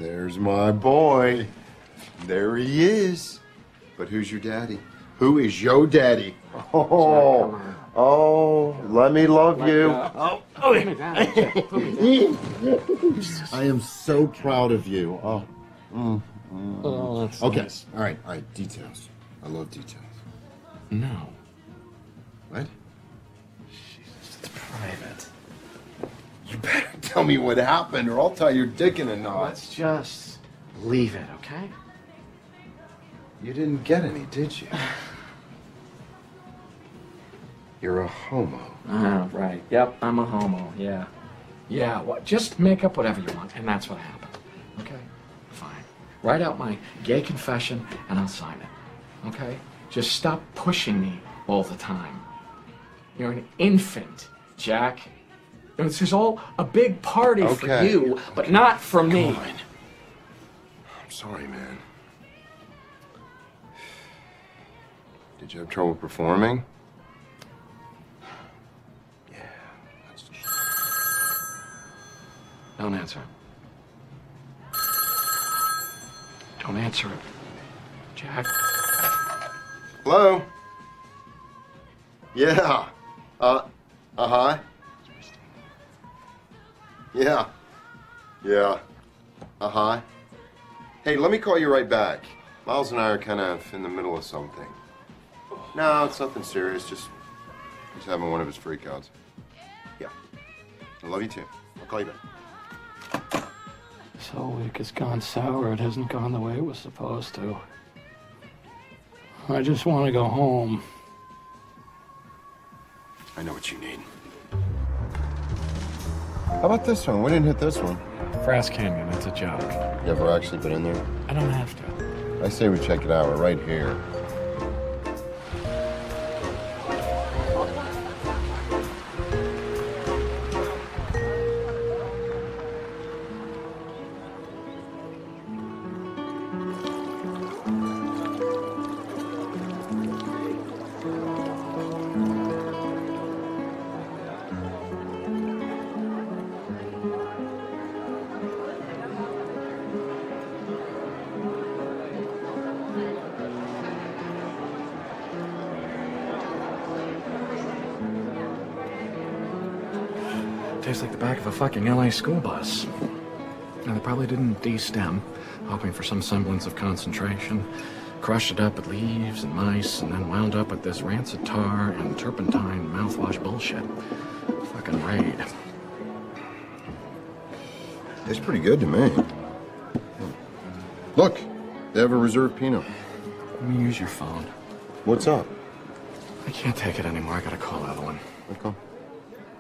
There's my boy. There he is. But who's your daddy? Who is your daddy? Oh, let me love you. I am so proud of you. Oh, that's okay. Nice. All right. Details. I love details. No. What? Jesus, it's private. You better tell me what happened, or I'll tie your dick in a knot. Let's just leave it, okay? You didn't get any, did you? You're a homo. Ah, right. Yep, I'm a homo, yeah. Yeah, well, just make up whatever you want, and that's what happened. Okay? Fine. Write out my gay confession, and I'll sign it. Okay? Just stop pushing me all the time. You're an infant, Jack. This is all a big party for you, but not for me. I'm sorry, man. Did you have trouble performing? Yeah, that's... Don't answer it. Don't answer it. Jack? Hello? Yeah. Uh-huh. Yeah. Yeah. Uh-huh. Hey, let me call you right back. Miles and I are kind of in the middle of something. No, it's nothing serious. Just he's having one of his freakouts. Yeah. I love you too. I'll call you back. So week has gone sour. It hasn't gone the way it was supposed to. I just want to go home. I know what you need. How about this one? We didn't hit this one. Frass Canyon, it's a joke. You ever actually been in there? I don't have to. I say we check it out. We're right here. Tastes like the back of a fucking LA school bus. And they probably didn't de-stem, hoping for some semblance of concentration. Crushed it up with leaves and mice, and then wound up with this rancid tar and turpentine mouthwash bullshit. Fucking raid. It's pretty good to me. Look, they have a reserve Pinot. Let me use your phone. What's up? I can't take it anymore. I gotta call Evelyn. Okay.